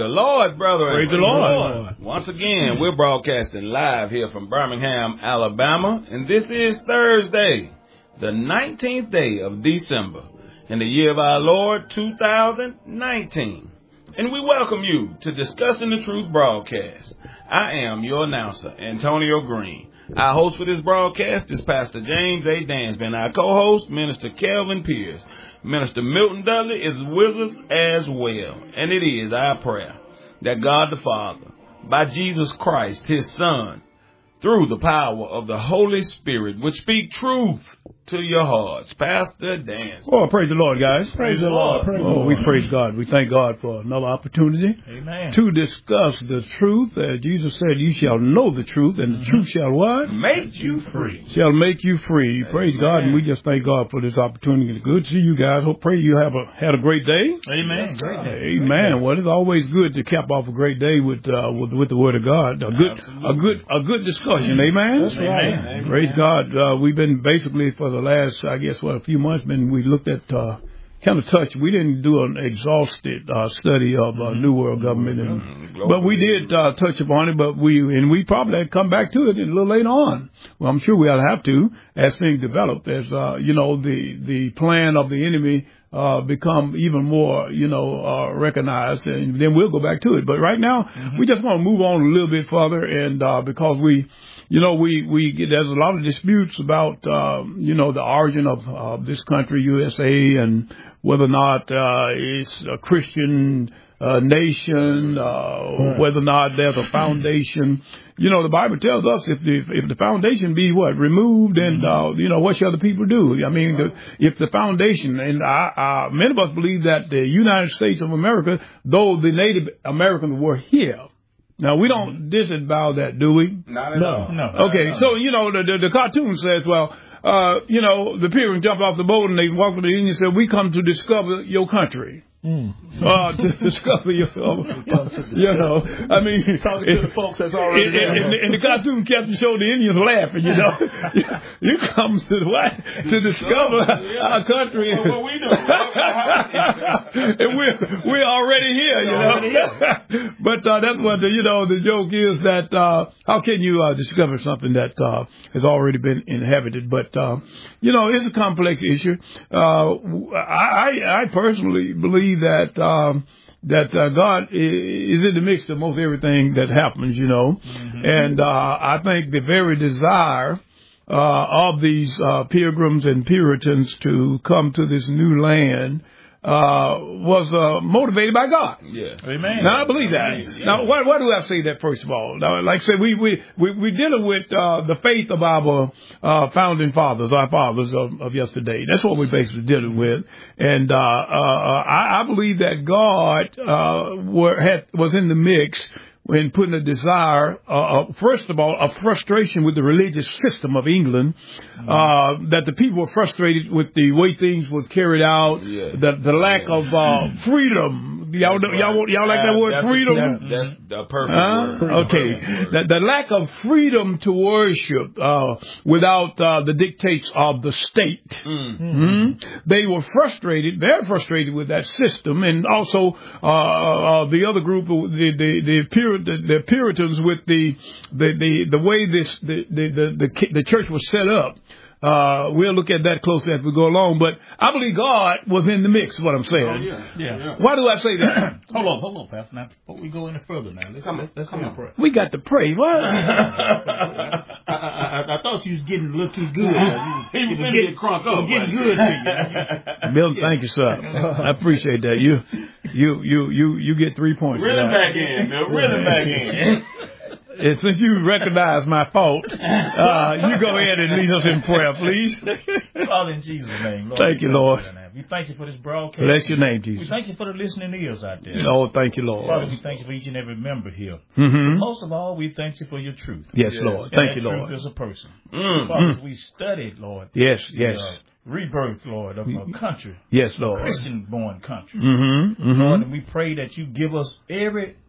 Lord, brother. Praise the Lord. Once again, we're broadcasting live here from Birmingham, Alabama, and this is Thursday, the 19th day of December, in the year of our Lord, 2019. And we welcome you to Discussing the Truth broadcast. I am your announcer, Antonio Green. Our host for this broadcast is Pastor James A. Dansby, and our co-host, Minister Kelvin Pierce. Minister Milton Dudley is with us as well, and it is our prayer that God the Father, by Jesus Christ, His Son, through the power of the Holy Spirit, would speak truth to your hearts. Pastor Dan. Oh, praise the Lord, guys. Praise the Lord. Praise the Lord. We praise God. We thank God for another opportunity to discuss the truth. Jesus said, you shall know the truth, and the truth shall what? Make you free. Shall make you free. Praise God, and we just thank God for this opportunity. Good to see you guys. Hope, pray you had a great day. Amen. Great day. Amen. Well, it's always good to cap off a great day with the Word of God. A good discussion. Amen. That's right. Amen. Praise God. We've been basically for the last, I guess, a few months, we looked at kind of touched. We didn't do an exhaustive study of New World Government, but we did touch upon it. But we probably had come back to it a little later on. Well, I'm sure we'll have to as things develop. As the plan of the enemy become even more recognized, and then we'll go back to it. But right now, we just want to move on a little bit further, and because we there's a lot of disputes about the origin of this country, USA, and whether or not it's a Christian nation, whether or not there's a foundation. The Bible tells us if the foundation be removed, and what shall the people do? I mean, if the foundation, and many of us believe that the United States of America, though the Native Americans were here. Now, we don't disavow that, do we? Not at all. No. Okay, so, the cartoon says, the Pilgrims jump off the boat and they walk to the Indian and say, we come to discover your country. To discover your, I mean, talking to the folks that's already there. And the cartoon captain showed the Indians laughing, you come to discover our country. What we do. And we're already here, But that's what the joke is, that how can you discover something that has already been inhabited? But it's a complex issue. I personally believe that God is in the mix of most everything that happens, and I think the very desire of these pilgrims and Puritans to come to this new land was motivated by God. Yeah. Amen. Now I believe that. Yeah. Now why do I say that? First of all, now, like I said, we're dealing with the faith of our founding fathers, our fathers of yesterday. That's what we're basically dealing with, and I believe that God was in the mix when putting a desire, first of all, a frustration with the religious system of England, that the people were frustrated with the way things was carried out, the lack of freedom. Y'all like that word, freedom? That's the perfect word. Okay. The lack of freedom to worship without the dictates of the state. They were frustrated, very frustrated with that system, and also the other group, the Puritans, with the way the church was set up. We'll look at that closely as we go along, but I believe God was in the mix, is what I'm saying. Yeah. Why do I say that? Hold on, Pastor. Now, before we go any further now, let's come on. Pray. We got to pray. What? I thought you was getting a little too good. He was getting crunk up. Getting good to you. Bill, thank you, sir. I appreciate that. You get 3 points. Reel him back in, Bill. Reel him back in. And since you recognize my fault, you go ahead and lead us in prayer, please. Father, in Jesus' name, Lord. Thank you, Lord. We thank you for this broadcast. Bless your name, Jesus. We thank you for the listening ears out there. Oh, thank you, Lord. Father, we thank you for each and every member here. Mm-hmm. But most of all, we thank you for your truth. Yes, Lord. Thank you, Lord. Truth is a person. Father, we studied, Lord. Yes. Rebirth, Lord, of a country. Yes, Lord. Christian-born country. Mm-hmm. Lord, and we pray that you give us every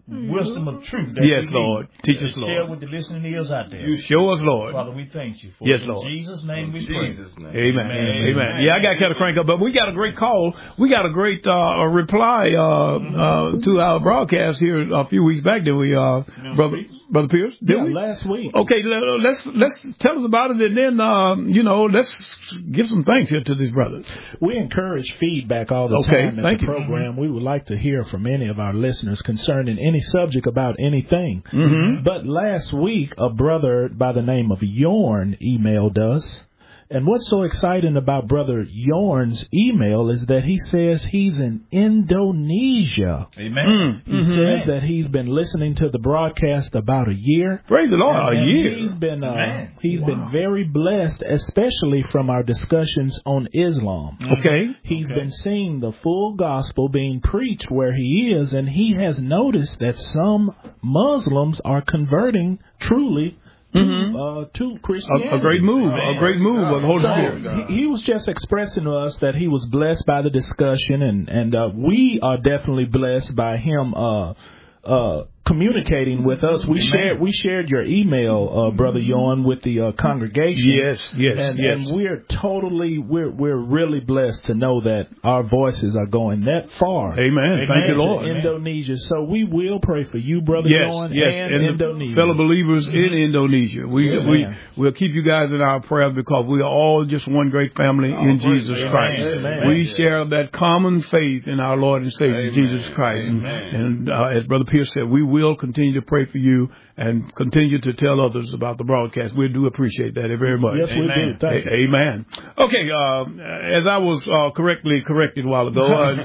wisdom of truth. That Yes, we Lord. need. Teach us, Share Lord. with the listening ears out there. You show us, Lord. Father, we thank you for Yes, it. Lord. In Jesus' name we pray. Amen. Amen. Yeah, I got to kind of crank up, but we got a great call. We got a great reply to our broadcast here a few weeks back. Did we, Brother Pierce? Did we? Last week. Okay, let's tell us about it, and then let's give some thanks here to these brothers. We encourage feedback all the time at the program. We would like to hear from any of our listeners concerning any subject about anything. But last week, a brother by the name of Yorn emailed us. And what's so exciting about Brother Yorn's email is that he says he's in Indonesia. Amen. He says that he's been listening to the broadcast about a year. Praise the Lord, a year. He's been very blessed, especially from our discussions on Islam. Okay. He's been seeing the full gospel being preached where he is, and he has noticed that some Muslims are converting truly to Christianity. A great move. A great move of the Holy Spirit. He was just expressing to us that he was blessed by the discussion, and we are definitely blessed by him communicating with us. We shared your email, Brother Yorn, with the congregation. Yes. And we're really blessed to know that our voices are going that far. Amen. Thank you, Lord. Indonesia. So we will pray for you, Brother Yorn, and Indonesia. Fellow believers in Indonesia. We'll keep you guys in our prayers because we are all just one great family in Jesus Christ. Amen. We share that common faith in our Lord and Savior, Jesus Christ. And as Brother Pierce said, we will continue to pray for you and continue to tell others about the broadcast. We do appreciate that very much. Yes, we do. Thank you. Amen. Okay, as I was correctly corrected a while ago,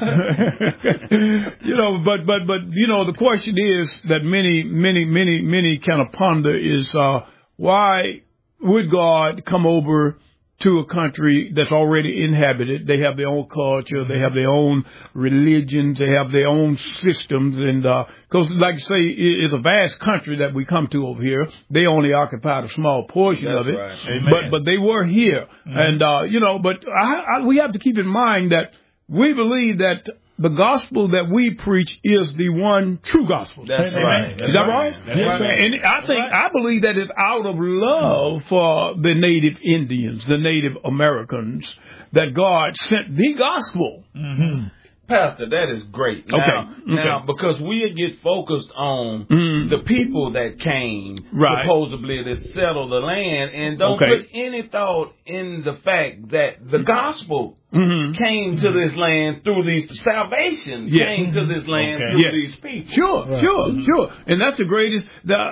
but the question is that many kind of ponder is why would God come over to a country that's already inhabited? They have their own culture, they have their own religions, they have their own systems, and because, like I say, it's a vast country that we come to over here. They only occupied a small portion of it, right. but they were here, and but we have to keep in mind that we believe that the gospel that we preach is the one true gospel. That's right. Is that right? That's right. And I believe that it's out of love for the native Indians, the Native Americans, that God sent the gospel. Pastor, that is great. Now, because we get focused on the people that came supposedly to settle the land and don't put any thought in the fact that the gospel came to this land through these salvation came to this land through these people. Sure. And that's the greatest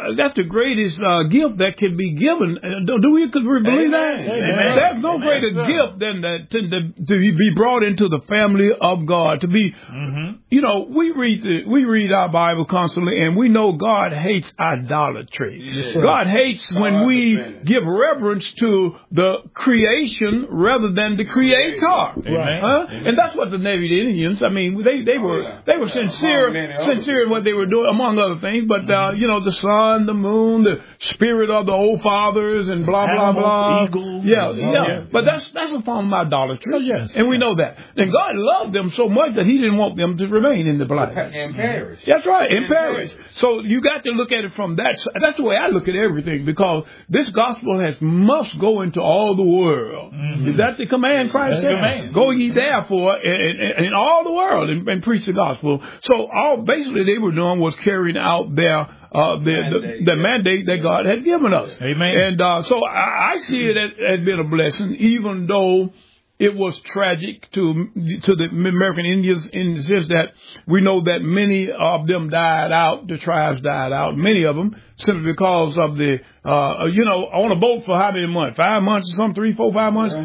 gift that can be given. Do we believe that? Amen. There's no greater gift than that to be brought into the family of God. To be, we read our Bible constantly, and we know God hates idolatry. Yes. God hates when we give reverence to the creation rather than the Creator. And that's what the Native Indians, I mean, they were sincere in what they were doing, among other things, but the sun, the moon, the spirit of the old fathers, and blah blah blah. Eagles, but that's a form of idolatry. And we know that. And God loved them so much that He didn't want them to remain in the blackness and perish. That's right, and perish. So you got to look at it from that. That's the way I look at everything, because this gospel must go into all the world. Is that the command Christ said? Go ye therefore in all the world and preach the gospel. So all basically they were doing was carrying out their the mandate that God has given us. Amen. And so I see it as being a blessing, even though it was tragic to the American Indians in the sense that we know that many of them died out, the tribes died out, many of them, simply because of the, on a boat for how many months? 5 months or something, 3, 4, 5 months?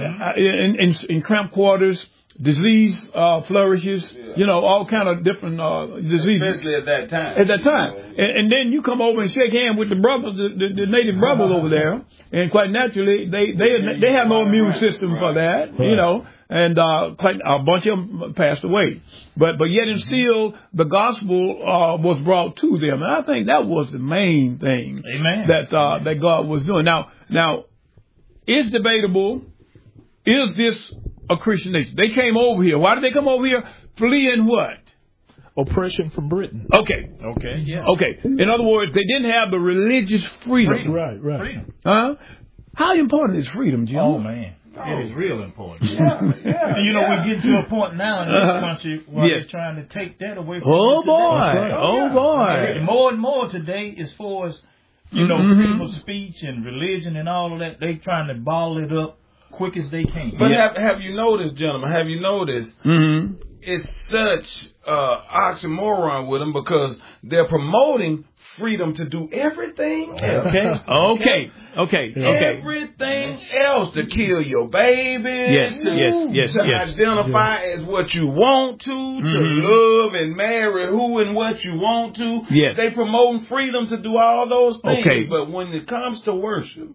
In cramped quarters. Disease flourishes, all kind of different diseases. Especially at that time. And then you come over and shake hands with the brothers, the native brothers over there, and quite naturally, they have no immune system for that, and quite a bunch of them passed away. But yet and still, the gospel was brought to them, and I think that was the main thing that God was doing. Now, it's debatable. Is this a Christian nation? They came over here. Why did they come over here? Fleeing what? oppression from Britain. Okay. Okay. Yeah. Okay. In other words, they didn't have the religious freedom. Right. Freedom. Huh? How important is freedom, Jim? Oh man. It is real important. Yeah. You know, we're getting to a point now in this country where they're trying to take that away from us. Oh boy! Right. Oh boy! More and more today, as far as freedom of speech and religion and all of that, they trying to ball it up quick as they can. But have you noticed, gentlemen? Have you noticed? It's such oxymoron with them because they're promoting freedom to do everything else. Okay. Everything else, to kill your babies, to identify as what you want to love and marry who and what you want to. Yes. They promoting freedom to do all those things. Okay. But when it comes to worship.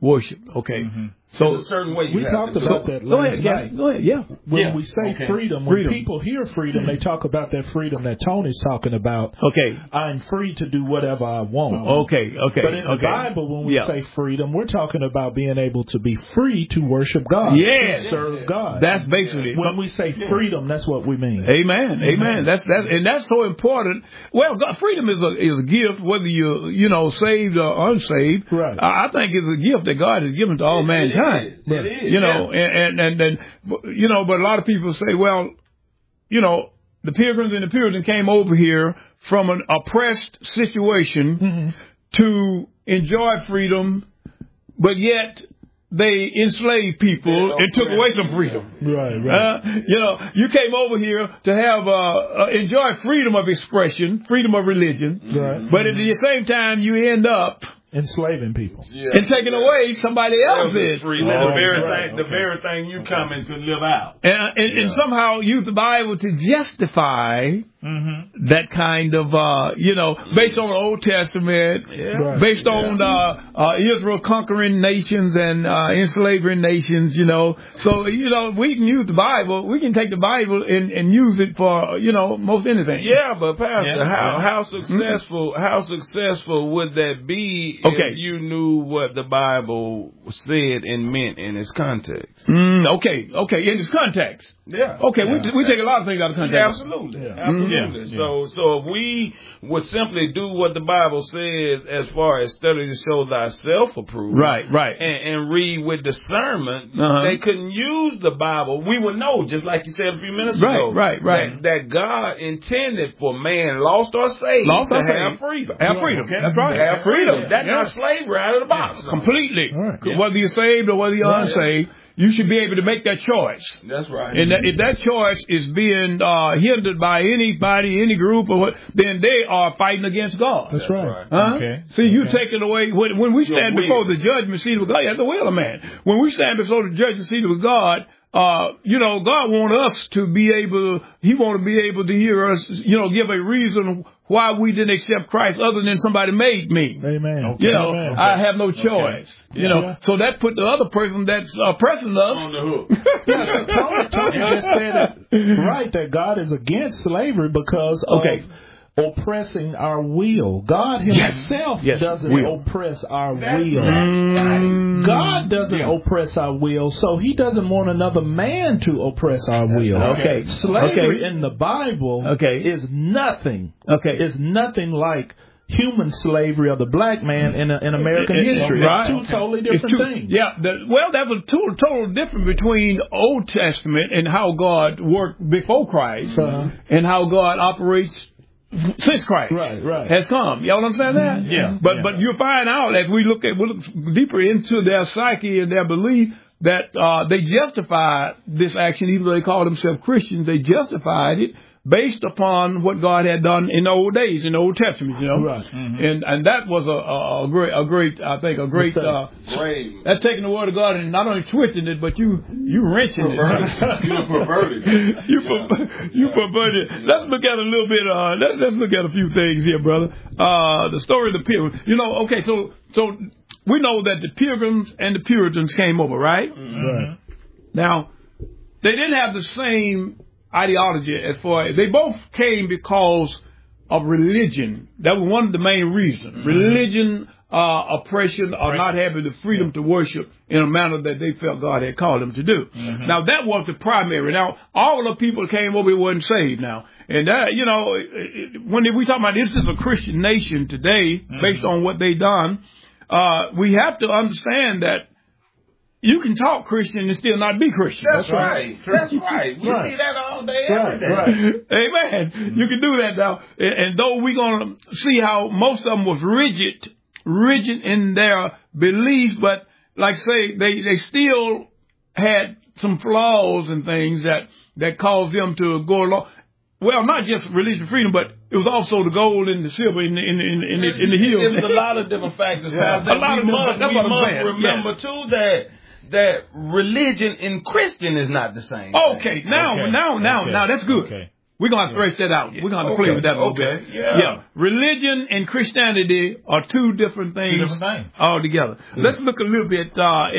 So there's a certain way we talked about that last night. Go ahead, yeah. When we say freedom, when people hear freedom, they talk about that freedom that Tony's talking about. Okay. I'm free to do whatever I want. Okay. But in the Bible, when we say freedom, we're talking about being able to be free to worship God. Yes. Serve God. That's basically when we say freedom, that's what we mean. Amen. That's so important. Well, God, freedom is a gift, whether you're saved or unsaved. Right. I think it's a gift that God has given to all mankind. It is. But a lot of people say, well, the Pilgrims and the Puritans came over here from an oppressed situation to enjoy freedom, but yet they enslaved people and took away some freedom. Right. You came over here to have enjoy freedom of expression, freedom of religion, but at the same time you end up enslaving people and taking away somebody else's freedom. The very thing you come in to live out. And somehow use the Bible to justify that kind of, based on the Old Testament, based on Israel conquering nations and enslaving nations, So, we can use the Bible. We can take the Bible and use it for, most anything. Yeah, but Pastor, how successful would that be if you knew what the Bible said and meant in its context? Okay, in its context. Yeah. Okay, we take a lot of things out of context. Absolutely. So if we would simply do what the Bible says as far as study to show thyself approved, right, and read with discernment, they couldn't use the Bible. We would know, just like you said a few minutes ago, that God intended for man, lost or saved, to have freedom. Have freedom. That's right. Have freedom. That's not slavery out of the box. Completely. Whether you're saved or whether you're unsaved, you should be able to make that choice. That's right. And if that choice is being hindered by anybody, any group, or what, then they are fighting against God. That's right. Huh? See, you take it away. When we stand before the judgment seat of God, you have to will of man. When we stand before the judgment seat of God, God wants us to be able, He want to be able to hear us, give a reason why we didn't accept Christ other than somebody made me. Amen. I have no choice. So that put the other person that's oppressing us on the hook. So Tony just said it right, that God is against slavery because of oppressing our will. God Himself doesn't oppress our will. God doesn't oppress our will, so He doesn't want another man to oppress our will. Slavery in the Bible is nothing. Is nothing like human slavery of the black man in American history. It's two totally different things. That's a total difference between Old Testament and how God worked before Christ and how God operates since Christ has come. Y'all understand that? But you'll find out as we look deeper into their psyche and their belief that they justified this action, even though they call themselves Christians. They justified it based upon what God had done in the old days, in the Old Testament, and that was a great that's taking the word of God and not only twisting it, but you wrenching it. You perverted. You perverted. Let's look at a little bit. Let's look at a few things here, brother. The story of the Pilgrims. So we know that the Pilgrims and the Puritans came over, right? Now, they didn't have the same ideology as far as they both came because of religion. That was one of the main reasons. Religion oppression or not having the freedom to worship in a manner that they felt God had called them to do. Mm-hmm. Now, that was the primary. Now, all the people came over wasn't saved now. And that, you know, when we talk about this is a Christian nation today, based on what they done, we have to understand that you can talk Christian and still not be Christian. That's right. That's right. We see that all day, every day. Right. Amen. You can do that now. And though we're going to see how most of them was rigid in their beliefs, but like say, they still had some flaws and things that caused them to go along. Well, not just religious freedom, but it was also the gold and the silver in the hill. It was a lot of different factors. Yeah. We must remember too that religion in Christian is not the same. Okay, now that's good. Okay. We're going to thresh that out. We're going to play with that a little bit. Yeah. Religion and Christianity are two different things altogether. Let's look a little bit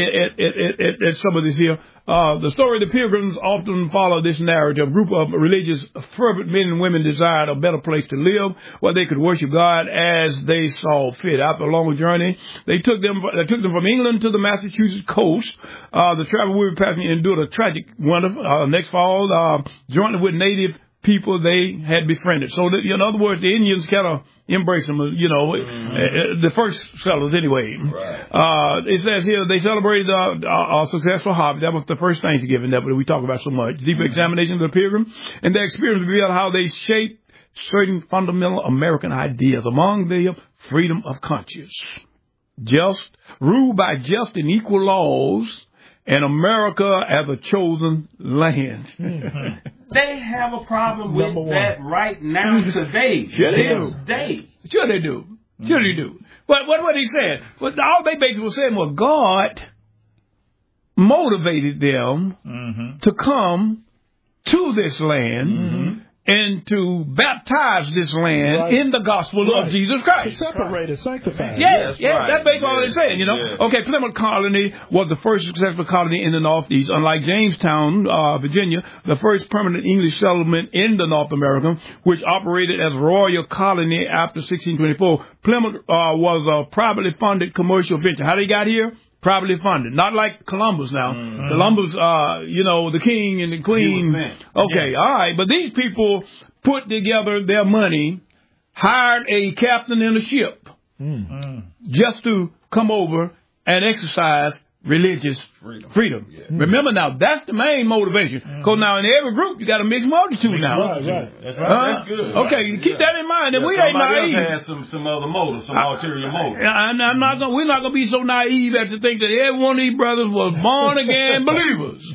at some of this here. The story of the Pilgrims often follow this narrative. A group of religious, fervent men and women desired a better place to live, where they could worship God as they saw fit. After a long journey, they took them from England to the Massachusetts coast. The travel we were passing endured a tragic winter. Next fall, jointly with native people they had befriended. So, in other words, the Indians kind of embraced them, the first settlers anyway. Right. It says here they celebrated a successful harvest. That was the first Thanksgiving that we talk about so much. Deeper examination of the Pilgrim and their experience revealed how they shaped certain fundamental American ideas. Among them, freedom of conscience, ruled by just and equal laws, and America as a chosen land. They have a problem with that right now today. Sure they do. But what he said? But all they basically were saying was God motivated them to come to this land and to baptize this land in the gospel of Jesus Christ. To separate it, sanctify it. Yes, that's basically all they're saying, Okay, Plymouth Colony was the first successful colony in the Northeast. Unlike Jamestown, Virginia, the first permanent English settlement in the North America, which operated as a royal colony after 1624. Plymouth was a privately funded commercial venture. How they got here? Privately funded. Not like Columbus now. Columbus, the king and the queen. Okay, all right. But these people put together their money, hired a captain in a ship just to come over and exercise religious freedom. Yeah. Remember now, that's the main motivation. Because now in every group, you got a mixed multitude now. Right. That's right. That's good. Okay, keep that in mind. And we ain't naive. Else had some other motives, some ulterior motives. We're not going to be so naive as to think that every one of these brothers was born again believers.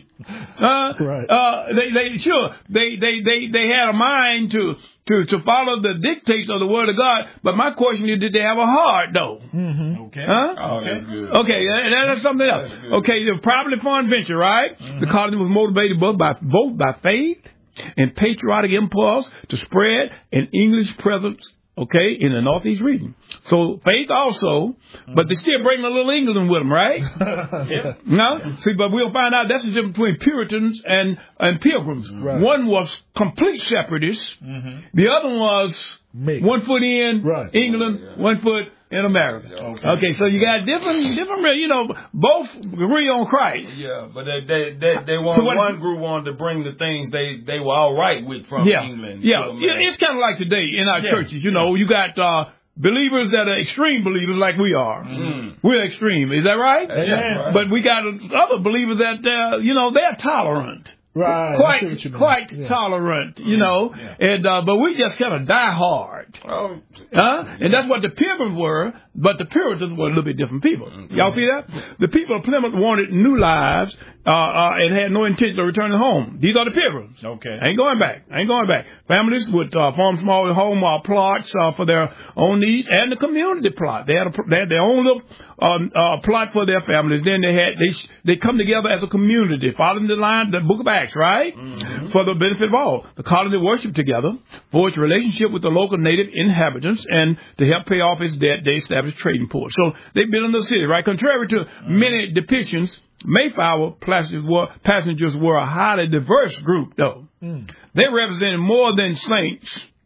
They had a mind to follow the dictates of the Word of God. But my question is, did they have a heart, though? Okay. Oh, that's good. Okay, that's something else. Okay, the privately funded venture, right? The colony was motivated both by faith and patriotic impulse to spread an English presence, in the Northeast region. So faith also, but they still bring a little England with them, right? No? See, but we'll find out that's the difference between Puritans and Pilgrims. Right. One was complete separatists. The other was one foot in England, 1 foot in America. Okay, so you got different, both agree on Christ. Yeah, but they one group wanted to bring the things they were all right with from England. Yeah, it's kind of like today in our churches. You got believers that are extreme believers like we are. We're extreme, is that right? Yeah. Right. But we got other believers that they're tolerant. Right. Quite tolerant, and but we just kind of die hard. And that's what the Pilgrims were, but the Puritans were a little bit different people. Y'all see that? The people of Plymouth wanted new lives and had no intention of returning home. These are the Pilgrims. Okay. Ain't going back. Families would form small home plots for their own needs and the community plot. They had their own little plot for their families. Then they come together as a community, following the Book of Acts, right? For the benefit of all. The colony worshiped together, forged a relationship with the local native inhabitants, and to help pay off its debt, they established trading ports. So they built in the city, right? Contrary to many depictions, Mayflower passengers were a highly diverse group, though. They represented more than saints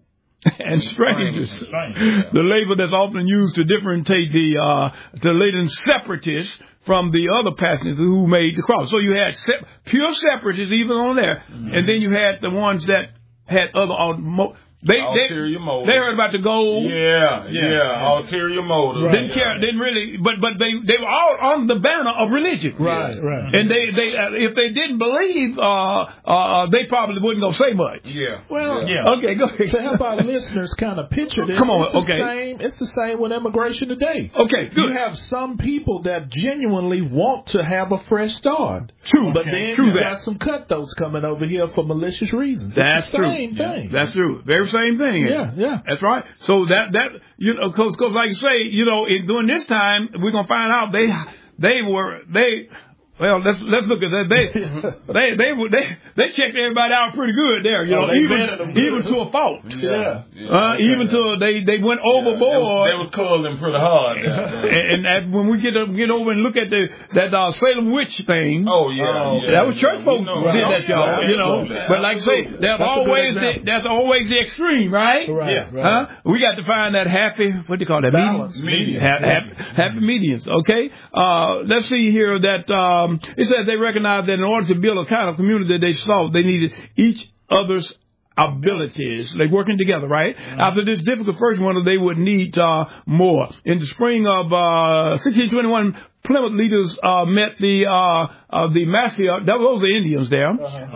and strangers. The label that's often used to differentiate the latent separatists from the other passengers who made the cross. So you had pure separatists even on there, and then you had the ones that had other ulterior motives. They heard about the gold. Ulterior motives. Didn't really, but they were all on the banner of religion. Right. And they if they didn't believe, they probably wouldn't go say much. Okay, go ahead. To help our listeners kind of picture this, come on, it's the same with immigration today. Okay, good. You have some people that genuinely want to have a fresh start. True, but then you got some cutthroats coming over here for malicious reasons. That's the same thing. That's true. Very same thing. Yeah. That's right. So that because like you say, during this time we're gonna find out they Well, let's look at that. They checked everybody out pretty good there, even to a fault. Even to they went overboard. They were calling pretty hard. And when we get over and look at that Salem witch thing. That was church folks did that, y'all. But like I say, that's always the extreme, right? Right. We got to find that happy. What do you call that? Balance. Medium. Happy mediums. Okay. Let's see here that. It says they recognized that in order to build a kind of community they saw, they needed each other's abilities. They're working together, right? After this difficult first one, they would need more. In the spring of 1621, Plymouth leaders met the Massey. Those are Indians there.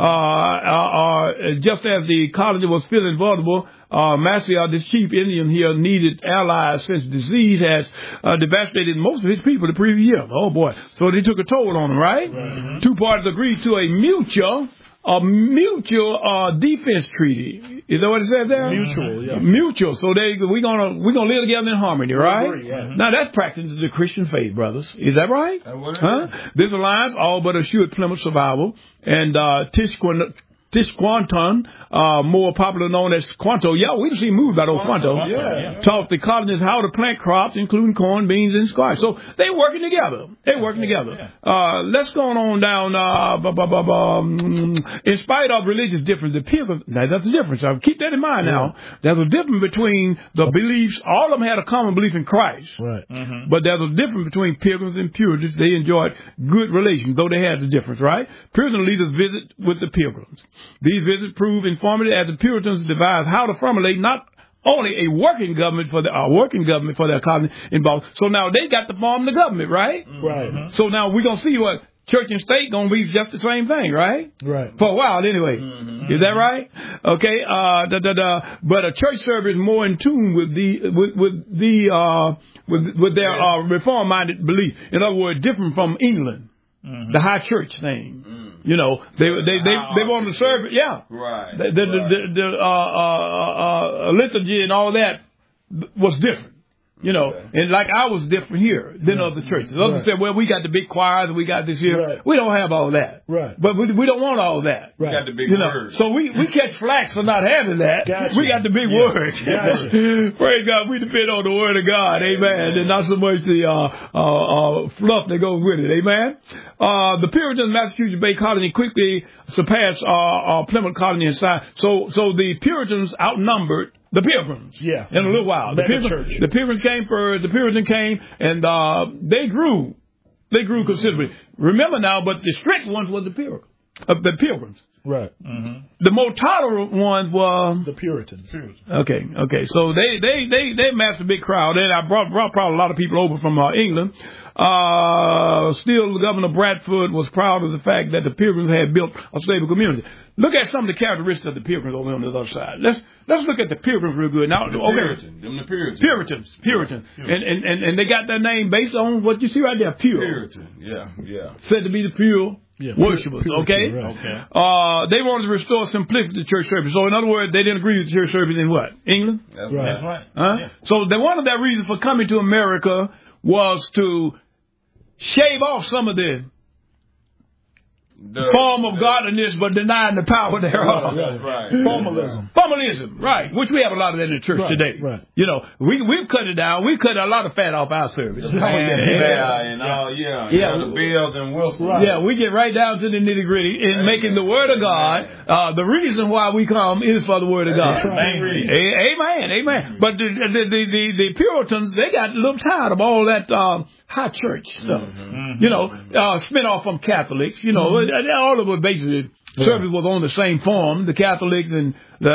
Just as the colony was feeling vulnerable, Massey, this chief Indian here, needed allies since disease has devastated most of his people the previous year. Oh boy! So they took a toll on them, right? Two parties agreed to a mutual defense treaty. Is that what it says there? Mutual. So we're gonna live together in harmony, right? Now that's practicing the Christian faith, brothers. Is that right? This alliance all but assured Plymouth survival, and Tisquanton, more popular known as Quanto. We see moves out of Quanto. Taught the colonists how to plant crops, including corn, beans, and squash. So they're working together. Let's go on down. In spite of religious difference, the Pilgrims, that's the difference. Keep that in mind now. There's a difference between the beliefs. All of them had a common belief in Christ. Right. But there's a difference between Pilgrims and Puritans. They enjoyed good relations, though they had the difference, right? Puritan leaders visit with the Pilgrims. These visits prove informative as the Puritans devised how to formulate not only a working government for their colony involved. So now they got to form the government, right? Right. So now we're gonna see what church and state gonna be just the same thing, right? Right. For a while, anyway. Is that right? Okay. But a church service is more in tune with their reform-minded belief. In other words, different from England, the high church thing. They want to serve it. Right. The liturgy and all that was different. And like I was different here than other churches. Others said, well, we got the big choirs and we got this here. Right. We don't have all that. Right. But we don't want all that. We got the big words. So we catch flack for not having that. Gotcha. We got the big words. Gotcha. Praise God. We depend on the word of God. Amen. And not so much the fluff that goes with it. Amen. The Puritans, Massachusetts Bay Colony quickly surpassed Plymouth Colony in size. So the Puritans outnumbered the Pilgrims. In a little while. The Pilgrims came first. The Puritans came, and they grew. They grew considerably. Remember now, but the strict ones were the Pilgrims. Right. The more tolerant ones were the Puritans. Okay. So they amassed a big crowd, and I brought probably a lot of people over from England. Still, Governor Bradford was proud of the fact that the Pilgrims had built a stable community. Look at some of the characteristics of the Pilgrims over on the other side. Let's look at the Pilgrims real good. Now, Puritans. And they got their name based on what you see right there, pure. Puritan. Yeah. Said to be the pure worshippers. Okay. They wanted to restore simplicity to church service. So in other words, they didn't agree with the church service in what? England? That's right. So one of their reasons for coming to America was to shave off some of the form of godliness, but denying the power thereof. Right. Formalism, right. Which we have a lot of that in the church today. Right. You know, we've cut it down. We cut a lot of fat off our service. The Bills and Wilson. Right. Yeah, we get right down to the nitty gritty in making the Word of God. The reason why we come is for the Word of God. Amen. But the Puritans, they got a little tired of all that high church stuff. You know, spin off from Catholics. You know, all of it basically. Service was on the same form. The Catholics and the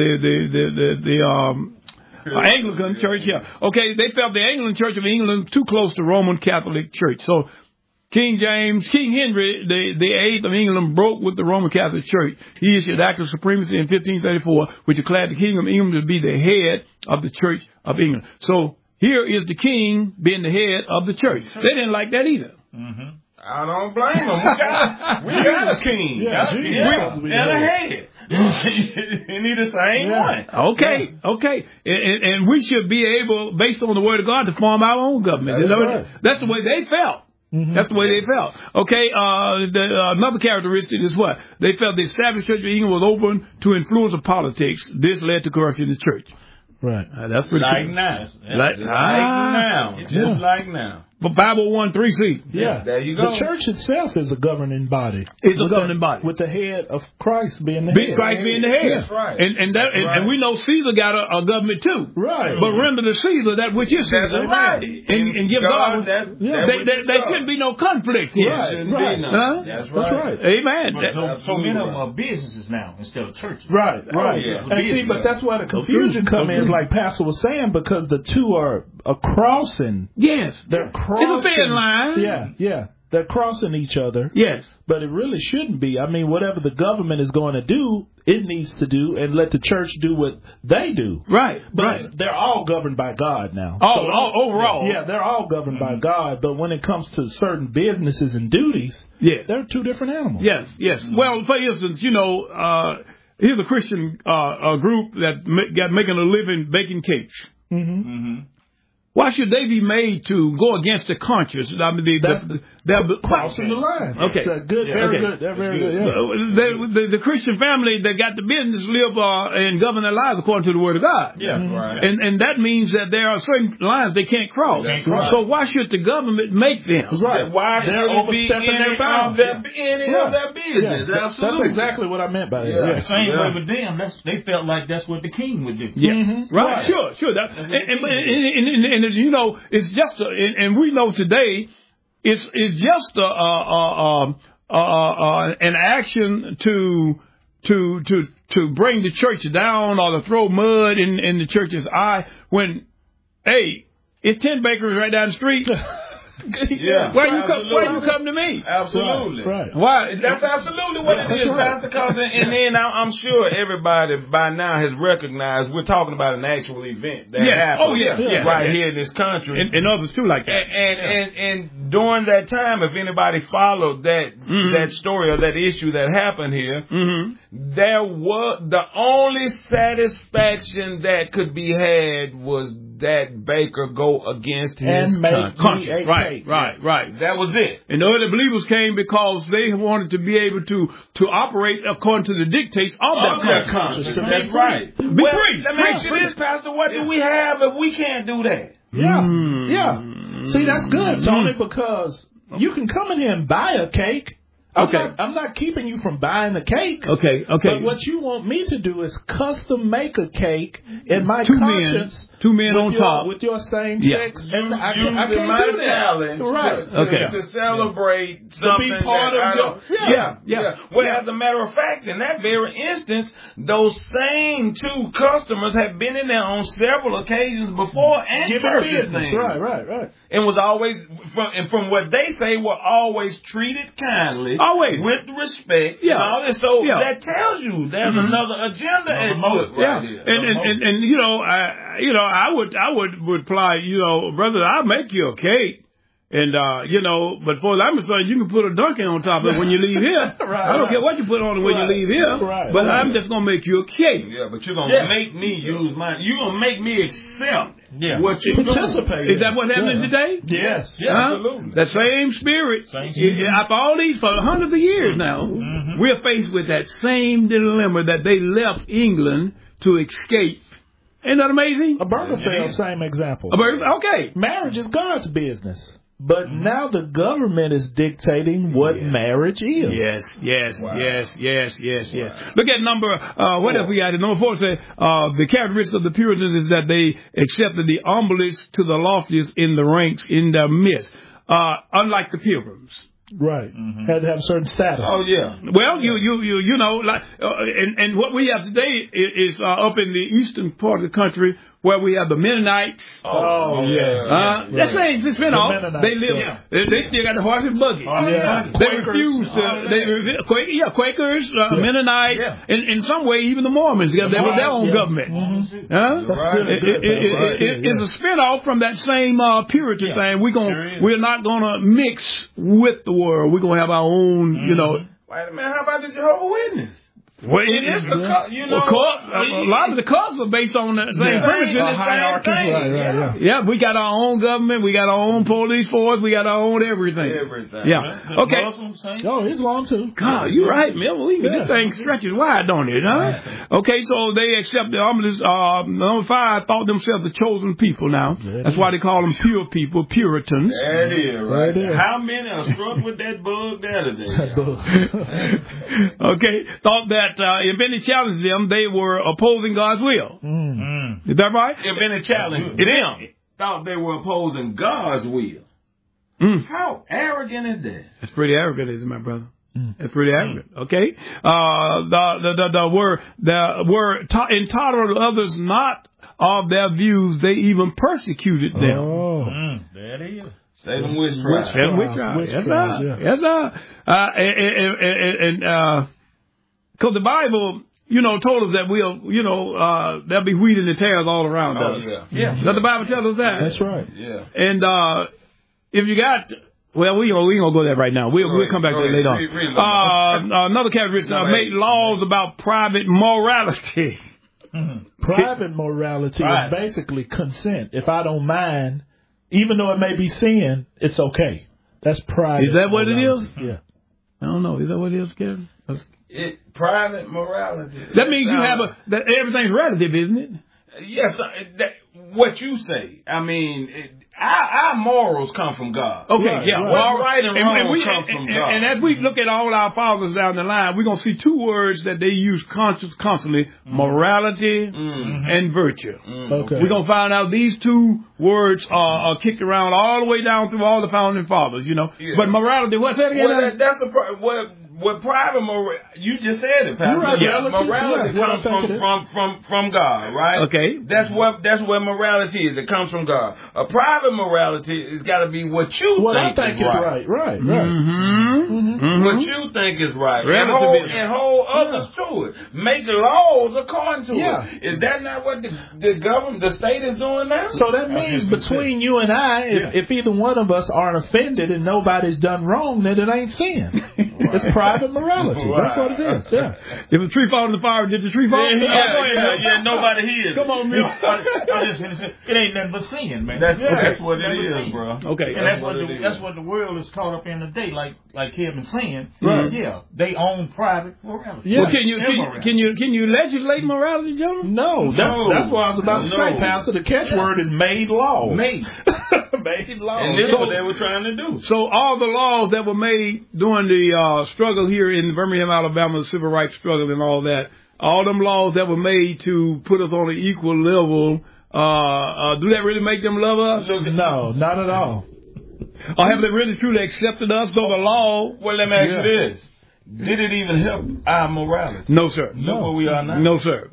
Anglican Church. Yeah. Okay, they felt the Anglican Church of England too close to Roman Catholic Church. So King Henry the Eighth of England broke with the Roman Catholic Church. He issued Act of Supremacy in 1534, which declared the King of England to be the head of the Church of England. So here is the king being the head of the church. They didn't like that either. I don't blame them. We got a king. And a head. You need the same one. Okay. And we should be able, based on the Word of God, to form our own government. That's the way they felt. That's the way they felt. Okay, another characteristic is what? They felt the established Church of England was open to influence of politics. This led to corruption in the church. Right. That's pretty cool. Like now. For 501(c)(3). Yeah. There you go. The church itself is a governing body. It's a governing body. With the head of Christ being the head. Christ being the head. That's right. And we know Caesar got a government too. Right. But render to Caesar that which is Caesar. Right. And give God. There shouldn't be no conflict here. Right. That's right. Amen. So many of them are businesses now instead of churches. Right. And see, but that's why the confusion comes in, like Pastor was saying, because the two are crossing. Yes. They're crossing. It's a thin line. Yeah. They're crossing each other. Yes. But it really shouldn't be. I mean, whatever the government is going to do, it needs to do, and let the church do what they do. Right. But they're all governed by God now. Overall. Yeah, they're all governed by God. But when it comes to certain businesses and duties, they're two different animals. Yes. Well, for instance, you know, here's a Christian group that making a living baking cakes. Why should they be made to go against the conscience? I mean, they're crossing the line. Okay. That's good. Very good. They're very good. Yeah. The Christian family that got the business live and govern their lives according to the Word of God. Yeah, right. And that means that there are certain lines they can't cross. So why should the government make them? Right. Why should they're overstepping their bounds? Any of their business? That's exactly what I meant by that. Yeah. Same way with them. They felt like that's what the king would do. Yeah. Right. Sure. And you know, it's just and we know today, it's just an action to bring the church down or to throw mud in the church's eye when, hey, it's 10 bakeries right down the street. Why you come to me? Absolutely. Right. Why? That's absolutely what it is, Pastor. And then I'm sure everybody by now has recognized we're talking about an actual event that happened here in this country, and others too, like that. And during that time, if anybody followed that story or that issue that happened here, there was the only satisfaction that could be had was that baker go against his conscience. Right. That was it. And the other believers came because they wanted to be able to operate according to the dictates of their conscience. That's right. Be free. Let me ask you this, Pastor. What do we have if we can't do that? Yeah. See, that's good, Tony, because you can come in here and buy a cake. I'm not keeping you from buying a cake. Okay. But what you want me to do is custom make a cake in my conscience. Two men on top with your same sex. And I can't do that. Right. To celebrate something. To be part of your. Well, as a matter of fact, in that very instance, those same two customers have been in there on several occasions before and purchased things. Right. And was always, from what they say, were always treated kindly. Always. With respect. And all this. So that tells you there's another agenda at foot right here. And I would reply, brother, I'll make you a cake. And, but for I'm concerned, you can put a Dunkin' on top of it when you leave here. I don't care what you put on it when you leave here. But I'm just going to make you a cake. Yeah, but you're going to make me use mine. You're going to make me accept Yeah. What you participate. Is that what's happening today? Yes. Absolutely. The same spirit. After all these, for hundreds of years now, we're faced with that same dilemma that they left England to escape. Isn't that amazing? Obergefell, same example. Okay. Marriage is God's business. But now the government is dictating what marriage is. Yes. Look at number, what else we got? Number 4 says, the characteristics of the Puritans is that they accepted the humblest to the loftiest in the ranks in their midst. Unlike the Pilgrims. Right. Had to have a certain status. Oh, yeah. Well, you know, like, and what we have today is up in the eastern part of the country where we have the Mennonites. That's ain't just been off. They live. They still got the horse and buggy. They refuse to. Quakers, Mennonites, in some way even the Mormons got their own government. It's a spinoff from that same Puritan thing. We're not gonna mix with the world. We're gonna have our own. You know. Wait a minute. How about the Jehovah's Witness? Well, it is a lot of the cults are based on the same principle. Hierarchy. Yeah, we got our own government, we got our own police force, we got our own everything. Yeah. Okay. It's long too. God, you're right, man. This thing stretches wide, don't it? Huh? Okay, so they accept the number 5 thought themselves the chosen people. Now that's why they call them pure people, Puritans. That is right. How many are struck with that bug there today? Okay, thought that. If any challenged them, they were opposing God's will. Is that right? If any challenged them, thought they were opposing God's will. How arrogant is that? It's pretty arrogant, isn't it, my brother? It's pretty arrogant. Okay. The were intolerant of others, not of their views. They even persecuted them. There it is. Say them witchcraft. Yes, sir. And because the Bible, told us that there'll be wheat and the tares all around us. Yeah. Does the Bible tell us that? That's right. Yeah. And if you got, we ain't gonna go there right now. We'll come back to that later on. Another characteristic, make laws about private morality. Private morality is basically consent. If I don't mind, even though it may be sin, it's okay. That's private. Is that what it is? Yeah. I don't know. Is that what it is, Kevin? Private morality. That means you have that everything's relative, isn't it? Yes, what you say. I mean, our morals come from God. Okay, All right and wrong come from God. And as we look at all our fathers down the line, we're going to see 2 words that they use constantly, morality and virtue. Okay. We're going to find out these 2 words are kicked around all the way down through all the founding fathers, Yeah. But morality, what's that again? Well, that's private morality, you just said it, Pastor. Morality comes from God, right? Okay. That's where morality is. It comes from God. A private morality has got to be what you think is right. Right. What you think is right. And hold others to it. Make laws according to it. Is that not what the government, the state is doing now? So that means between you and I, if either one of us aren't offended and nobody's done wrong, then it ain't sin. It's private morality. That's what it is. Yeah. If a tree falls in the fire, did the tree fall? Yeah, nobody hears. Come on, Mill. It ain't nothing but sin, man. That's what it is, bro. Okay. And that's what the world is caught up in today. Like Kevin's saying. Right. Yeah. They own private morality. Yeah. Well, can you legislate morality, gentlemen? No. That's what I was about to say, Pastor. The catchword is made laws. Made laws. And this is what they were trying to do. So all the laws that were made during the struggle here in Birmingham, Alabama, the civil rights struggle and all that, all them laws that were made to put us on an equal level, do that really make them love us? No, not at all. Or have they really truly accepted us? So the law... Well, let me ask you this. Did it even help our morality? No, sir. Look where we are now. No, sir.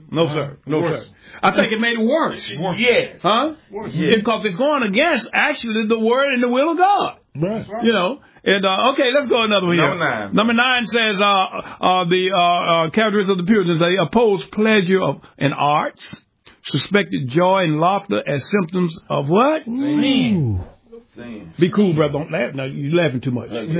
I think it made it worse. Yes. Huh? Yes. Because it's going against, actually, the word and the will of God. Right. And, okay, let's go another one here. Number 9 says, the characteristics of the Puritans, they oppose pleasure and arts, suspected joy and laughter as symptoms of what? Sin. Be cool, brother. Don't laugh. Now, you're laughing too much. Look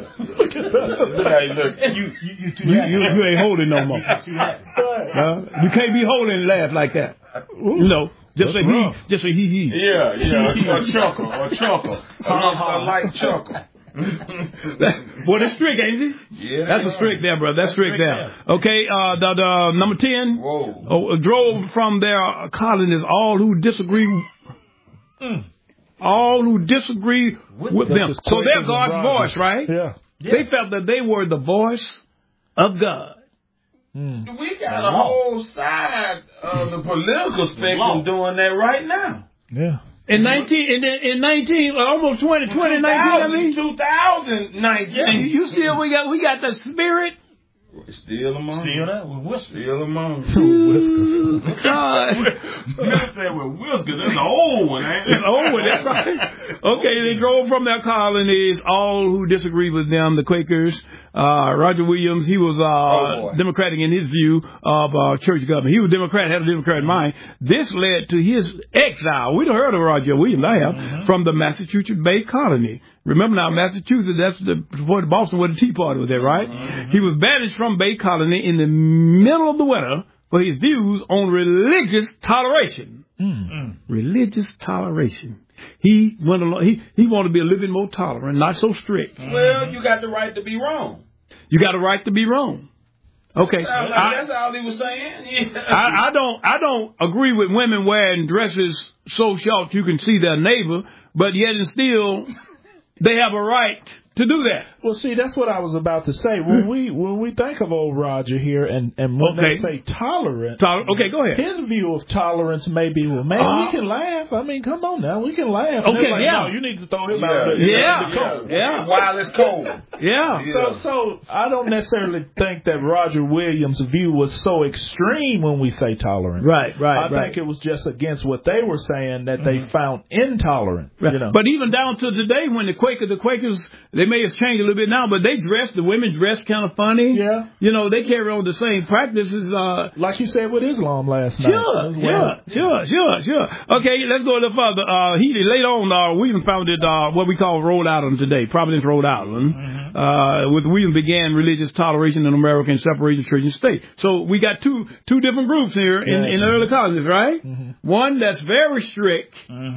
how you look. You too happy. You ain't holding no more. Too happy. You can't be holding and laugh like that. Just say he. Just say he. Yeah. Or chuckle. A light chuckle. Boy, that's strict, ain't it? Yeah. That's a strict there, brother. That's strict there. Okay, the number 10. Whoa. Drove from their colonies all who disagree. All who disagree with them. So they're God's voice, right? Yeah. They felt that they were the voice of God. We got a whole side of the political spectrum doing that right now. Yeah. In 19, almost 2019, I mean. 2019. You still, we got the spirit. Still among Still that with whiskers. Still among Whiskers. God. Man said with whiskers. That's an old one, ain't it? It's old one, that's right. Okay, they drove from their colonies, all who disagreed with them, the Quakers. Roger Williams, he was Democratic in his view of church government. He was Democrat, had a Democrat mind. This led to his exile. We'd heard of Roger Williams, I have, from the Massachusetts Bay Colony. Remember now, Massachusetts, that's before Boston, where the Tea Party was there, right? He was banished from Bay Colony in the middle of the winter for his views on religious toleration. Religious toleration. He went along. He wanted to be a little bit more tolerant, not so strict. Well, you got the right to be wrong. You got a right to be wrong. Okay, that's all he was saying. I don't agree with women wearing dresses so short you can see their neighbor, but yet and still they have a right to do that. Well, see, that's what I was about to say. When we think of old Roger here, and when they say tolerant, okay, go ahead. His view of tolerance may be, well, man, we can laugh. I mean, come on now, we can laugh. Okay, like, yeah. No, you need to throw him out. Yeah. While it's cold. Yeah. So I don't necessarily think that Roger Williams' view was so extreme when we say tolerant. Right. I think it was just against what they were saying that they found intolerant. Right. You know? But even down to today, when the Quakers, they may have changed a little bit now, but the women dress kind of funny. Yeah. You know, they carry on the same practices. Like you said with Islam last night. Sure. Okay, let's go a little further. Later on, Williams founded what we call Rhode Island today, Providence, Rhode Island. With Williams began religious toleration in America and separation of church and state. So we got two different groups here in the early colonies, right? One that's very strict,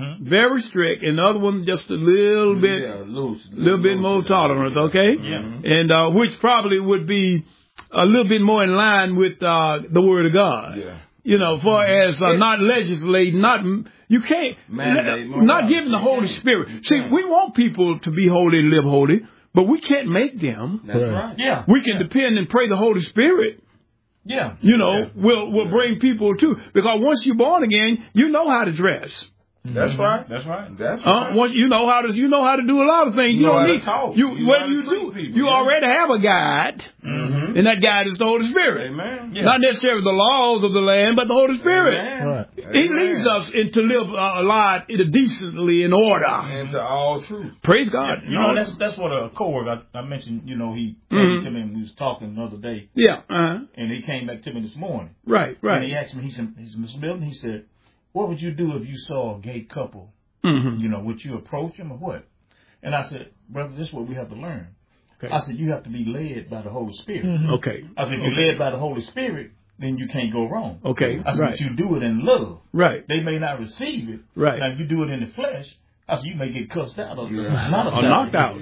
and the other one just a little bit, little bit more tolerant, okay? And which probably would be a little bit more in line with the Word of God. Yeah. You know, far as not legislating, you can't, not giving the Holy Spirit. See, we want people to be holy and live holy, but we can't make them. That's right. Yeah. We can depend and pray the Holy Spirit. Yeah. You know, will bring people to, because once you're born again, you know how to dress. That's right. Once you know how to do a lot of things. You don't need you already have a guide, and that guide is the Holy Spirit. Amen. Yeah. Not necessarily the laws of the land, but the Holy Spirit. Right. He leads us to live a life decently in order and to all truth. Praise God. Yeah. You know, that's what a coworker I mentioned. You know, he came to me and we was talking the other day. Yeah. And he came back to me this morning. Right. And he asked me, he said, Mr. Milton, he said, what would you do if you saw a gay couple? You know, would you approach them or what? And I said, brother, this is what we have to learn. Okay. I said, you have to be led by the Holy Spirit. Okay. I said, if you're led by the Holy Spirit, then you can't go wrong. Okay. I said, but you do it in love. Right. They may not receive it. Right. Now, if you do it in the flesh, I said, you may get cussed out. Knocked out.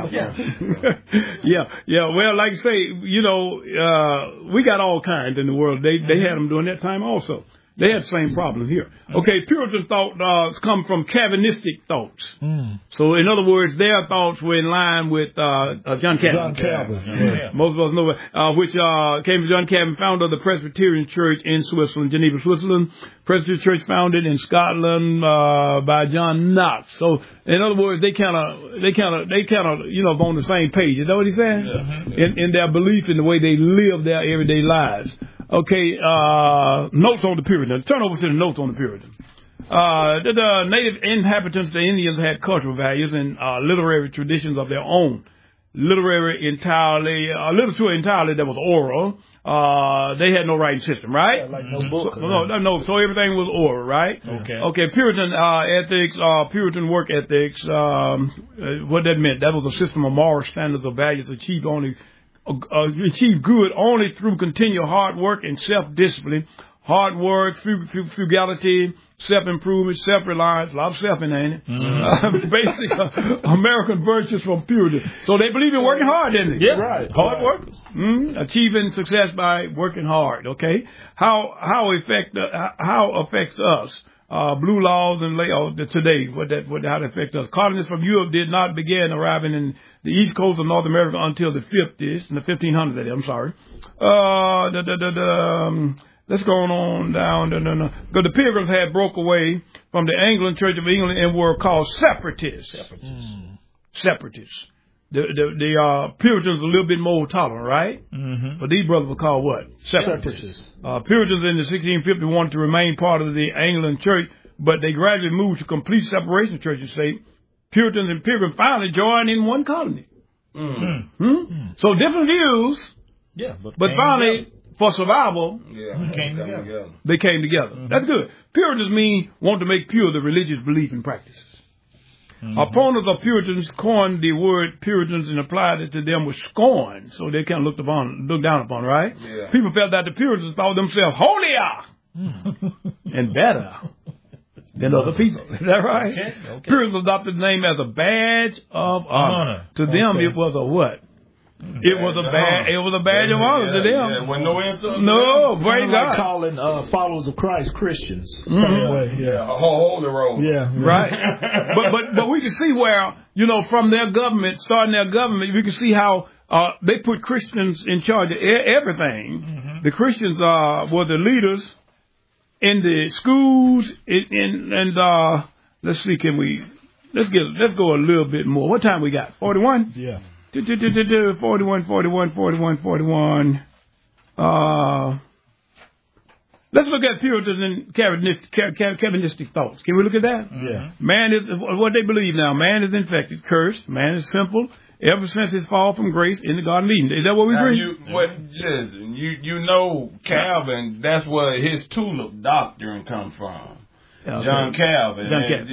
Yeah. Well, like I say, you know, we got all kinds in the world. They had them during that time also. They had the same problems here. Okay, Puritan thought come from Calvinistic thoughts. So, in other words, their thoughts were in line with John Calvin. Most of us know which came from John Calvin, founder of the Presbyterian Church in Switzerland, Geneva, Switzerland. Presbyterian Church founded in Scotland by John Knox. So, in other words, they kind of, you know, on the same page. You know what he's saying? In their belief in the way they live their everyday lives. Okay, notes on the Puritan. Turn over to the notes on the Puritan. The native inhabitants, the Indians, had cultural values and literary traditions of their own. Little too entirely that was oral. They had no writing system, right? Yeah, like no book. So everything was oral, right? Okay. Puritan ethics, Puritan work ethics. What that meant? That was a system of moral standards of values achieve good only through continual hard work and self-discipline. Hard work, frugality, self-improvement, self-reliance, a lot of self in there, ain't it? Basic American virtues from purity. So they believe in working hard, didn't they? Yeah, right. Hard workers. Achieving success by working hard. Okay, how affects us? Blue laws and today, how that affect us? Colonists from Europe did not begin arriving in the east coast of North America until the 50s, in the 1500s. I'm sorry. Let's go on down. Because the Pilgrims had broke away from the Anglican Church of England and were called separatists. Separatists. The Puritans a little bit more tolerant, right? But these brothers were called what? Separatists. Puritans in the 1650 wanted to remain part of the Anglican Church, but they gradually moved to complete separation of church and state. Puritans and Pilgrims finally joined in one colony. So different views, but finally, for survival, they came together. That's good. Puritans want to make pure the religious belief and practices. Opponents of Puritans coined the word Puritans and applied it to them with scorn, so they kind of looked down upon, right? Yeah. People felt that the Puritans thought themselves holier and better than other people. Is that right? Okay. Puritans adopted the name as a badge of honor. To them, it was a what? It was a badge of honor to them. Yeah, wasn't no insult. No, praise God. Like calling followers of Christ Christians. Same way. Yeah, a holy road. Yeah, right. but we can see where, from their government, starting their government, we can see how they put Christians in charge of everything. The Christians were the leaders in the schools. Let's see, let's go a little bit more. What time we got? 41? Yeah. 41. Let's look at Puritans and Calvinistic thoughts. Can we look at that? Yeah. Man is what they believe now. Man is infected, cursed. Man is simple. Ever since his fall from grace in the Garden of Eden. Is that what we agree? Listen, you know Calvin, that's where his tulip doctrine come from. John Calvin.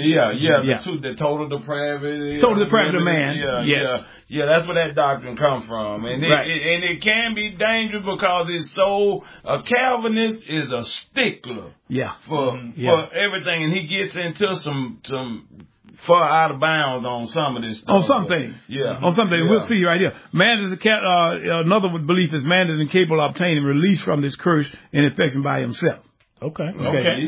The total depravity. Total depravity of man. Yeah, that's where that doctrine comes from. And it can be dangerous because it's so, a Calvinist is a stickler. For everything. And he gets into some far out of bounds on some of this stuff. On some things. On some things. We'll see right here. Man is another belief is man is incapable of obtaining release from this curse and infection by himself. Okay. And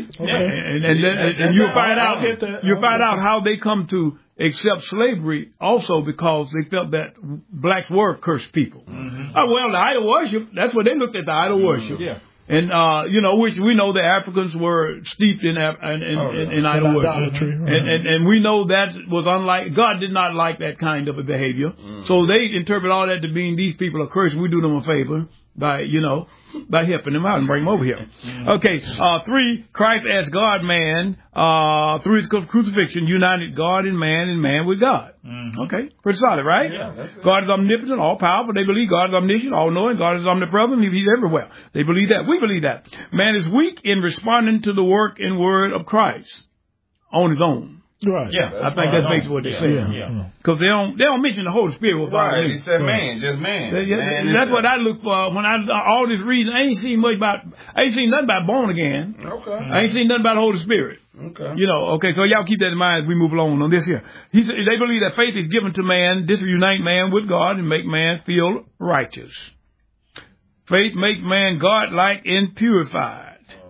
you'll find out how they come to accept slavery also because they felt that blacks were cursed people. The idol worship, that's what they looked at, the idol worship. And, which we know the Africans were steeped in idol worship. And we know that was unlike, God did not like that kind of a behavior. So they interpret all that to mean these people are cursed. We do them a favor by helping them out and bring them over here. Okay, 3, Christ as God-man, through his crucifixion, united God and man with God. Okay, pretty solid, right? Yeah, God is omnipotent, all-powerful. They believe God is omniscient, all-knowing. God is omnipresent. He's everywhere. They believe that. We believe that. Man is weak in responding to the work and word of Christ on his own. Right. Yeah, I think that's basically what they say. Because they don't mention the Holy Spirit. Right. He said man, just man. That's what I look for when all this reading. I ain't seen nothing about born again. Okay. I ain't seen nothing about the Holy Spirit. Okay. So y'all keep that in mind as we move along on this here. They believe that faith is given to man. This will unite man with God and make man feel righteous. Faith makes man God-like and purified.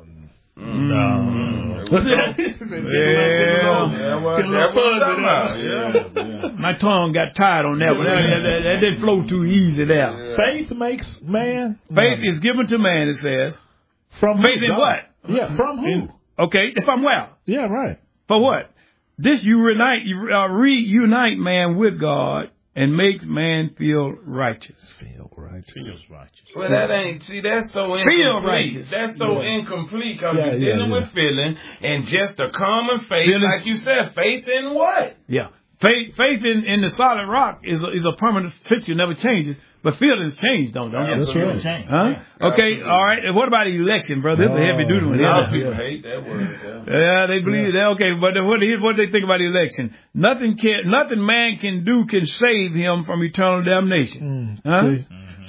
My tongue got tired on that one. That didn't flow too easy there. Faith makes man. Faith is given to man, it says. From faith in what? Yeah, from who? Okay, from where? Yeah, right. For what? This reunite man with God and makes man feel righteous. Feels righteous. Well, that's so incomplete. That's so incomplete because you're dealing with feeling and just a common faith, like you said, faith in what? Yeah. Faith in the solid rock is a permanent fixture, never changes. But feelings change, don't they? That's right. Huh? Okay, all right. And what about election, brother? This is a heavy duty one. A lot of people hate that word. Yeah, they believe that. Okay, but here's what they think about the election. Nothing man can do can save him from eternal damnation.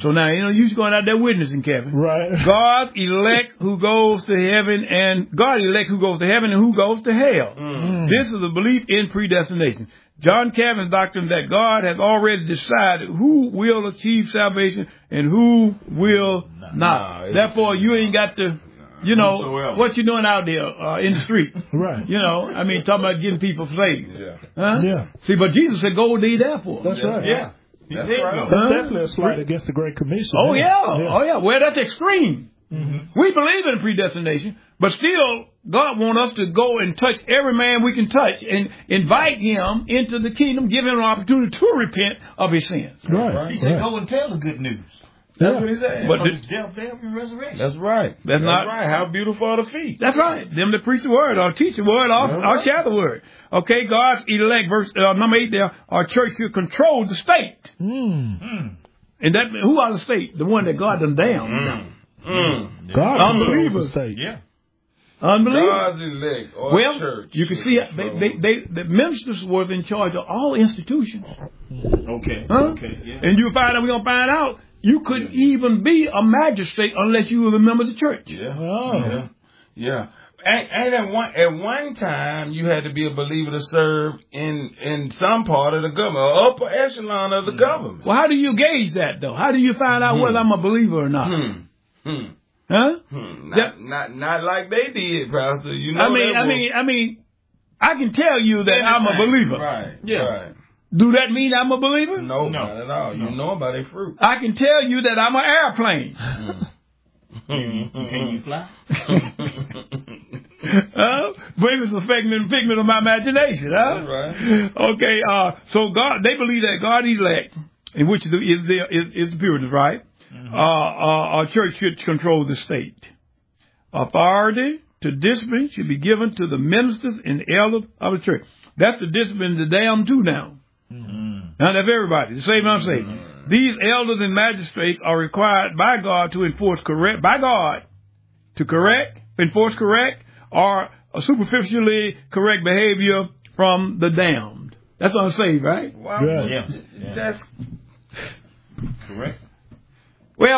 So now, you going out there witnessing, Kevin. Right. God's elect who goes to heaven and who goes to hell. This is a belief in predestination. John Calvin's doctrine that God has already decided who will achieve salvation and who will not. Therefore, you ain't got to, what you doing out there in the street. Right. Talking about getting people saved. Yeah. Huh? Yeah. See, but Jesus said, go ye therefore. That's right. Yeah. That's right. That's definitely a slight against the Great Commission. Oh, yeah. Well, that's extreme. Mm-hmm. We believe in predestination, but still, God wants us to go and touch every man we can touch and invite him into the kingdom, give him an opportunity to repent of his sins. Right. He said, go and tell the good news. That's what he said. But his death, burial, and resurrection. That's right. That's right. How beautiful are the feet. That's right. Them that preach the word, or teach the word, or share the word. Okay, God's elect, verse number 8 there, our church should control the state. And that, who are the state? The one that God done damned. God, unbelievers. Yeah. Unbelievers. God's elect or church. You can see the ministers were in charge of all institutions. Okay. Huh? Okay. Yeah. And we're gonna find out you couldn't even be a magistrate unless you were a member of the church. Yeah. Oh. Yeah. And at one time you had to be a believer to serve in some part of the government, or upper echelon of the government. Well, how do you gauge that though? How do you find out whether I'm a believer or not? Huh? Not like they did, Pastor. I mean, I can tell you that I'm a believer. Right. Yeah. Right. Do that mean I'm a believer? No, not at all. You know by their fruit. I can tell you that I'm an airplane. Can you fly? But it was a figment of my imagination, huh? That's right. Okay, so they believe that God elect, in which is the Puritans, right? Our church should control the state. Authority to discipline should be given to the ministers and elders of the church. That's the discipline the damned too now. Now that's everybody, the same I'm saying. These elders and magistrates are required by God to enforce correct, or superficially correct behavior from the damned. That's unsaved, right? Wow. Yeah. That's correct. Well,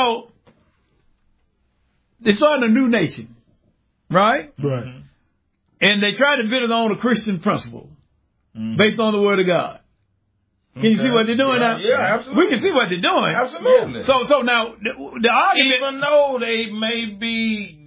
they started a new nation, right? Right. And they tried to build it on a Christian principle based on the Word of God. Can you see what they're doing now? Yeah, absolutely. We can see what they're doing. Absolutely. So now the argument, even though they may be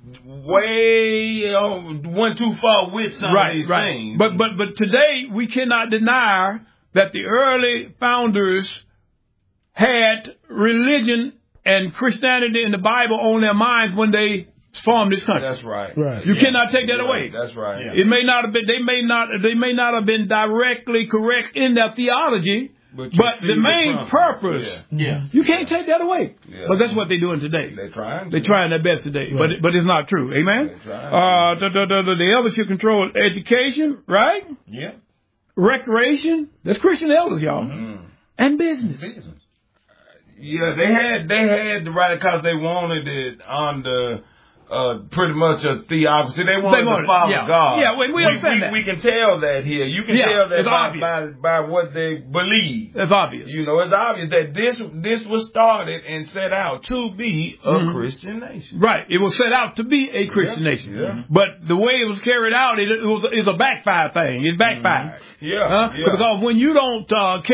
went too far with some of these things, but today we cannot deny that the early founders had religion and Christianity and the Bible on their minds when they formed this country. That's right. You cannot take that away. That's right. Yeah. It may not have been. They may not have been directly correct in their theology, but the main purpose. Yeah. You can't take that away. Yeah. But that's what they're doing today. They're trying. They're trying their best today, but it's not true. Amen. The elders should control education, right? Yeah. Recreation. That's Christian elders, y'all. And business. Yeah, they had the right because they wanted it on the pretty much a theocracy. They wanted to follow God. Yeah, we understand that. We can tell that here. You can tell that by what they believe. It's obvious. It's obvious that this was started and set out to be a Christian nation. Right. It was set out to be a Christian nation. Yeah. But the way it was carried out, it's a backfire thing. It backfired. Because when you don't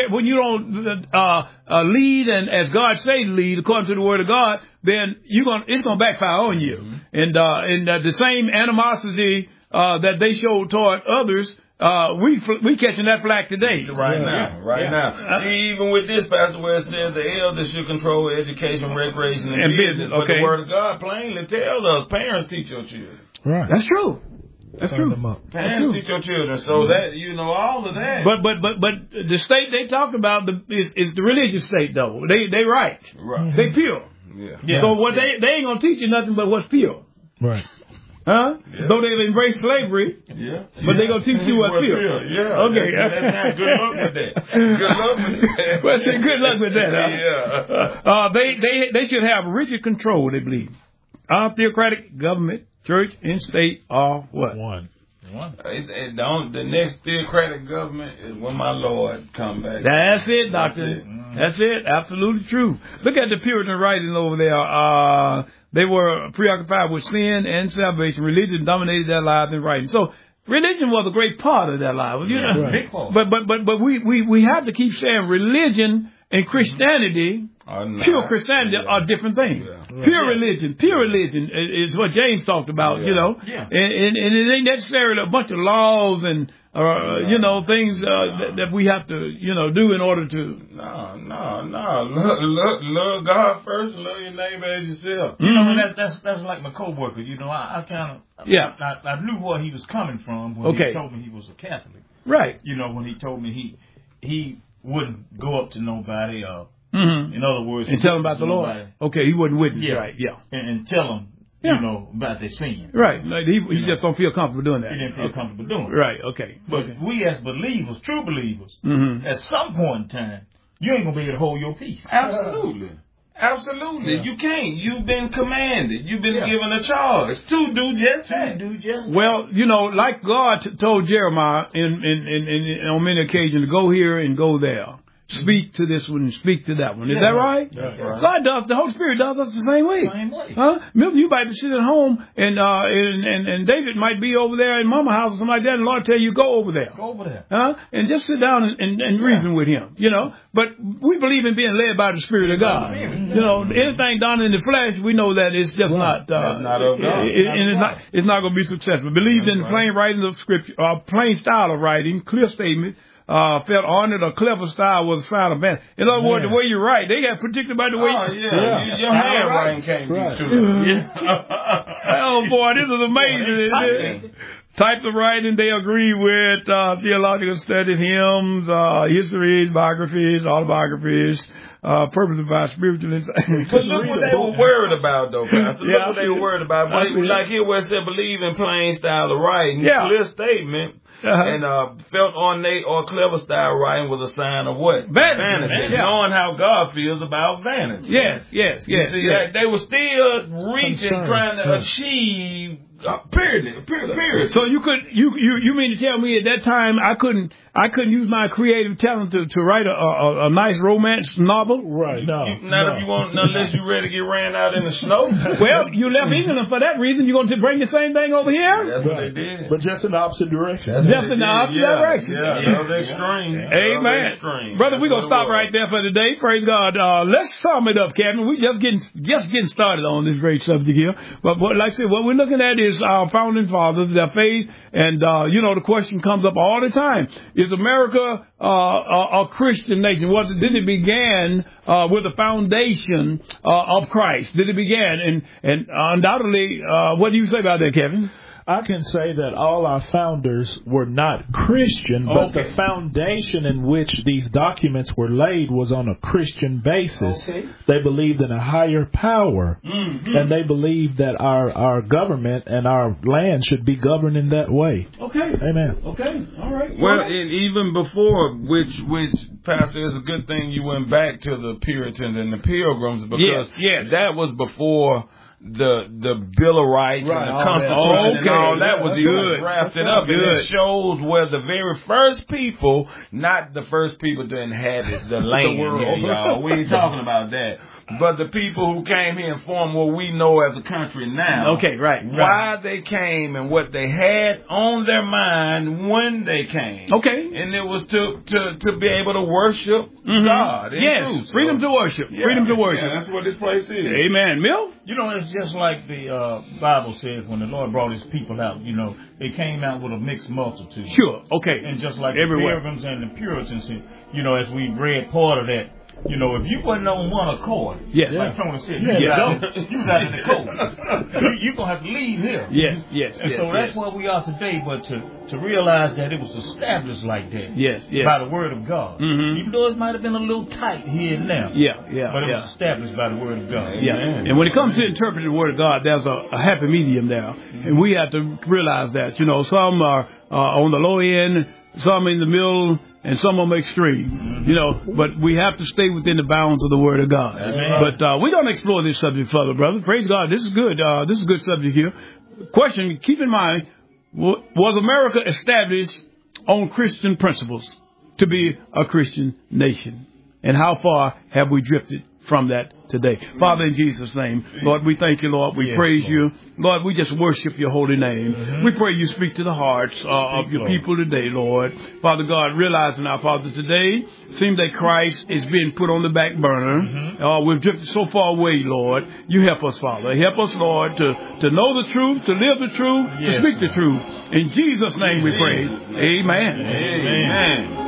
lead and as God say lead according to the Word of God, then it's gonna backfire on you. And the same animosity that they showed toward others, we catching that flag today. Right now. See, even with this passage where it says the elders should control education, recreation, and business. But the Word of God plainly tells us parents teach your children. Right. That's true. That's true. Parents teach your children, so that all of that. But the state they talk about is the religious state though. They right. They pure. Yeah. So what they ain't gonna teach you nothing but what's pure. Right. Huh? Yeah. Though they've embraced slavery. Yeah. But they gonna teach you what's pure. Yeah. Okay. That's good luck with that. Good luck with that. Well, say good luck with that. Huh? Yeah. They should have rigid control. They believe. Our theocratic government, church, and state are what? One. The next theocratic government is when my Lord come back. That's it, Doctor. That's it. Absolutely true. Look at the Puritan writing over there. They were preoccupied with sin and salvation. Religion dominated their lives in writing. So religion was a great part of their lives. You know? Right. But we have to keep saying religion and Christianity, pure Christianity, are different things. Yeah. Pure religion is what James talked about, you know. Yeah. And it ain't necessarily a bunch of laws and, you know, things that we have to, you know, do in order to. No. Love God first and love your neighbor as yourself. You know, that's like my coworker. You know, I kind of, I knew where he was coming from when he told me he was a Catholic. Right. You know, when he told me he wouldn't go up to nobody, in other words, and tell them about the Lord. Okay, he wouldn't witness, right? Yeah, and tell them, you know, about their sin. Right. Like he just don't feel comfortable doing that. He didn't feel comfortable doing it. Right. Okay. But we as believers, true believers, at some point in time, you ain't gonna be able to hold your peace. Absolutely. Yeah. You can't. You've been commanded. You've been given a charge to do just that. Well, you know, like God told Jeremiah on many occasions to go here and go there. Speak to this one and speak to that one. Is that right? That's right. God does. The Holy Spirit does us the same way. Huh? Milton, you might be sitting at home and David might be over there in Mama's house or something like that, and the Lord tell you go over there. Huh? And just sit down and reason with Him. You know. But we believe in being led by the Spirit of God. You know, anything done in the flesh, we know that it's just not. That's not of God. It's not going to be successful. Believe in the plain writing of Scripture, plain style of writing, clear statement. Felt honored or clever style was a sign of man. In other words, the way you write, they got particular by the way. Your handwriting can't be true. Oh boy, this is amazing. Types of writing they agree with, theological studies, hymns, histories, biographies, autobiographies, purposed by spiritual insight. But look what they were worried about, though, Pastor. Look what they were worried about. Like here where it said, believe in plain style of writing, clear statement. And felt ornate or clever style writing was a sign of what? Vanity. Knowing how God feels about vanity. Yes. See, they were still reaching, trying to achieve. Period. So you mean to tell me at that time I couldn't use my creative talent to write a nice romance novel? Right. No. If you want, unless you're ready to get ran out in the snow. Well, you left England for that reason. You're going to bring the same thing over here? That's what they did. But just in the opposite direction. Just in the opposite direction. Yeah, that was extreme. Amen. Brother, we're going to stop right there for today. Praise God. Let's sum it up, Kevin. We're just getting started on this great subject here. But like I said, what we're looking at is our founding fathers, their faith, and you know, the question comes up all the time: is America a Christian nation? Did it begin with the foundation of Christ? Did it begin? And undoubtedly, what do you say about that, Kevin? I can say that all our founders were not Christian, but the foundation in which these documents were laid was on a Christian basis. They believed in a higher power, and they believed that our government and our land should be governed in that way. Okay. Amen. Okay. All right. Well, and even before, which Pastor, it's a good thing you went back to the Puritans and the Pilgrims, because that was before the Bill of Rights and the Constitution and all that was even drafted up. And it shows where the very first people, not the first people to inhabit the land, the world. Y'all. We ain't talking about that. But the people who came here and formed what we know as a country now. Why they came and what they had on their mind when they came. And it was to be able to worship God. Yes. Freedom to worship. Freedom to worship. Yeah, that's what this place is. Amen. Mill? You know, it's just like the Bible says when the Lord brought His people out, you know, they came out with a mixed multitude. Sure. Okay. And just like the Pilgrims and the Puritans, you know, as we read part of that, you know, if you wasn't on one accord, like Tony said, you was out in the cold. You're going to have to leave here. Yes. And so that's where we are today, but to realize that it was established like that by the Word of God. Even though it might have been a little tight here and there. But it was established by the Word of God. And when it comes to interpreting the Word of God, there's a happy medium there. And we have to realize that. You know, some are on the low end, some in the middle, and some of them extreme, you know, but we have to stay within the bounds of the Word of God. But we're going to explore this subject further, brothers. Praise God. This is good. This is a good subject here. Question, keep in mind, was America established on Christian principles to be a Christian nation? And how far have we drifted from that today? Father, in Jesus' name, Lord, we thank you, Lord. We praise you. Lord, we just worship your holy name. We pray you speak to the hearts of your people today, Lord. Father God, realizing our Father today, seems that Christ is being put on the back burner. We've drifted so far away, Lord. You help us, Father. Help us, Lord, to know the truth, to live the truth, to speak the truth. In Jesus' name we pray. Amen. Amen.